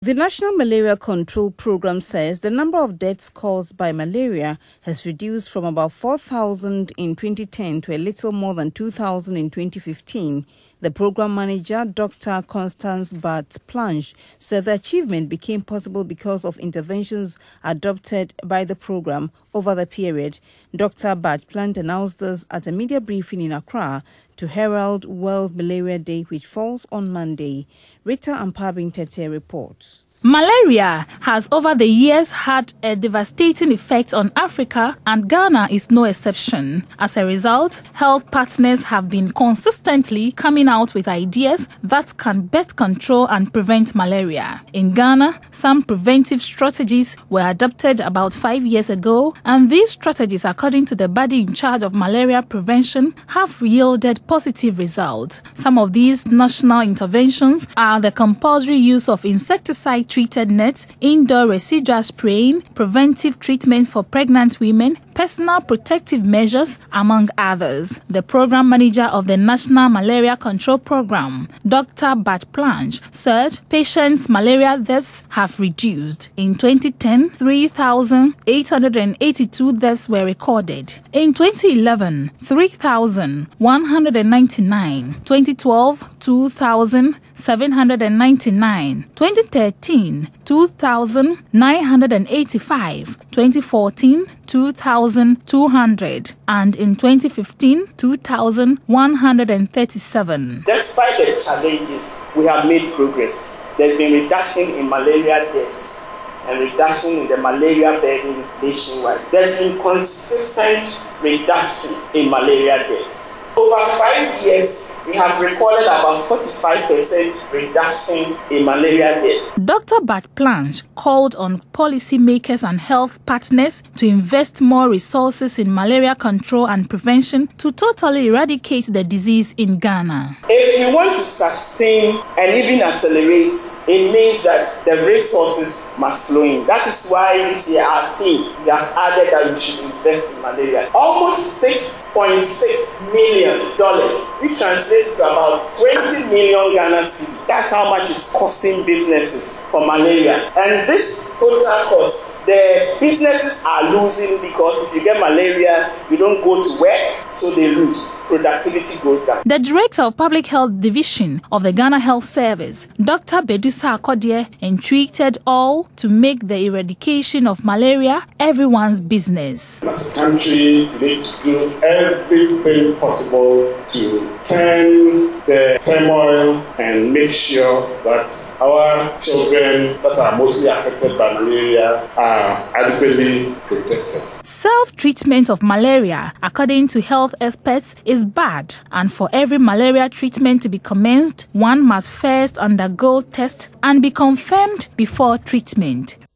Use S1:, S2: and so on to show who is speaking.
S1: The National Malaria Control Program says the number of deaths caused by malaria has reduced from about 4,000 in 2010 to a little more than 2,000 in 2015. The program manager, Dr. Constance Bart-Planche, said the achievement became possible because of interventions adopted by the program over the period. Dr. Bart-Planche announced this at a media briefing in Accra to herald World Malaria Day, which falls on Monday. Rita Ampabin-Tete reports.
S2: Malaria has over the years had a devastating effect on Africa, and Ghana is no exception. As a result, health partners have been consistently coming out with ideas that can best control and prevent malaria. In Ghana, some preventive strategies were adopted about 5 years ago, and these strategies, according to the body in charge of malaria prevention, have yielded positive results. Some of these national interventions are the compulsory use of insecticide-treated nets, indoor residual spraying, preventive treatment for pregnant women, personal protective measures, among others. The program manager of the National Malaria Control Program, Dr. Bart-Planche, said patients' malaria deaths have reduced. In 2010, 3,882 deaths were recorded. In 2011, 3,199. 2012, 2,799. 2013, 2,985. 2014, 2,200, and in 2015, 2,137.
S3: Despite the challenges, we have made progress. There's been reduction in malaria deaths and reduction in the malaria burden nationwide. There's been consistent reduction in malaria deaths. Over 5 years, we have recorded about 45% reduction in malaria deaths.
S2: Dr. Bart-Planche called on policymakers and health partners to invest more resources in malaria control and prevention to totally eradicate the disease in Ghana.
S3: If you want to sustain and even accelerate, it means that the resources must flow in. That is why this year our theme, we have added that we should invest in malaria. Almost $6.6 million, which translates to about 20 million Ghana cedis. That's how much it's costing businesses for malaria. And this total cost, the businesses are losing because if you get malaria, you don't go to work, so they lose. Productivity goes down.
S2: The Director of Public Health Division of the Ghana Health Service, Dr. Bedusa Akodie, entreated all to make the eradication of malaria everyone's business.
S4: As a country, we need to do everything possible to turn the turmoil and make sure that our children that are mostly affected by malaria are adequately protected.
S2: Self-treatment of malaria, according to health experts, is bad, and for every malaria treatment to be commenced, one must first undergo test and be confirmed before treatment.